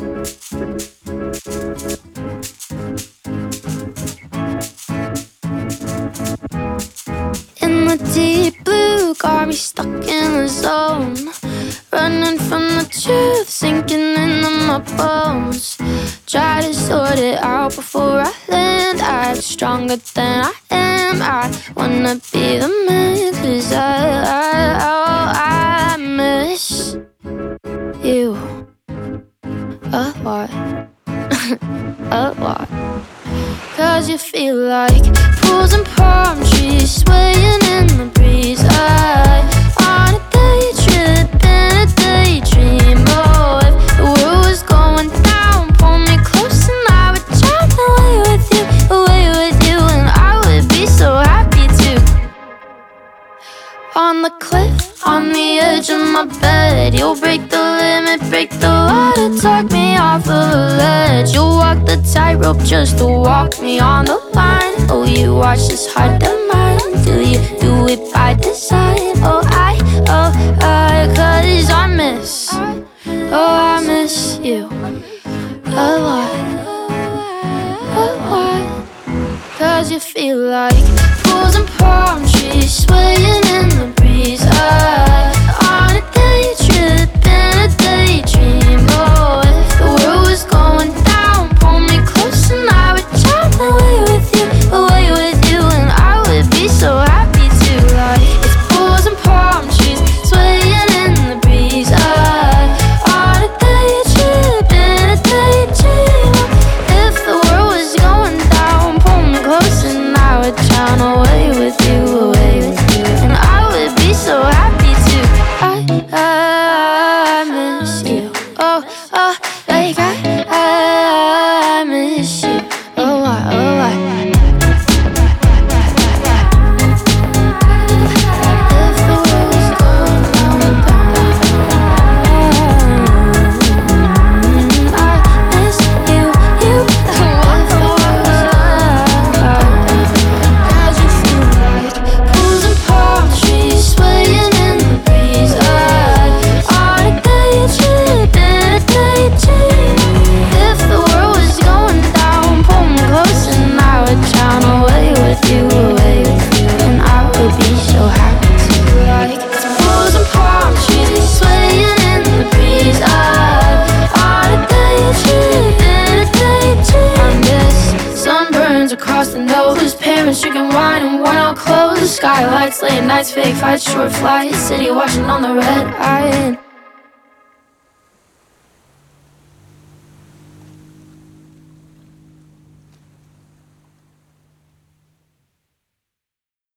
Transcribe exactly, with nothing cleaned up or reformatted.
In the deep blue, got me stuck in the zone, running from the truth, sinking into my bones. Try to sort it out before I land. I'm stronger than I am. I wanna be the man, 'cause I, I, oh, I miss you a lot, a lot. 'Cause you feel like pools and palm trees swaying in the breeze. I on a day trip in a daydream. Oh, if the world was going down, pull me close and I would jump away with you, away with you, and I would be so happy to. On the cliff, on the edge of my bed, you'll break the limit, break the law to talk me off of a ledge. You'll walk the tightrope just to walk me on the line. Oh, you watch this heart of mine. Do you do it by design? Oh, I, oh, I, 'cause I miss, oh, I miss you a lot, a lot. 'Cause you feel like pools and palm trees swaying in the breeze. I on a day trip in a daydream. Oh, if the world was going down, pull me close and I would jump away with you, away with you, and I would be so happy to. Like it's pools and palm trees swaying in the breeze. I on a day trip in a daydream. If the world was going down, pull me close and I would drown away with you, away with you, and I would be so happy to. I, I miss you, oh, oh, like I, I miss you a lot, a lot. If the world was going down, I miss you, you, if the world was going down. 'Cause you feel like pools and palm trees swaying in the breeze. I on a day trip in a daydream. If the world was going down, pull me close and I would drown away with you, away with you, and I would be so happy to. Like it's pools and palm trees swaying in the breeze. I on a day trip in a daydream. I miss sunburns across the nose, parents drinking wine and worn out clothes, skylights, late nights, fake fights, short flights, city watching on the red eye.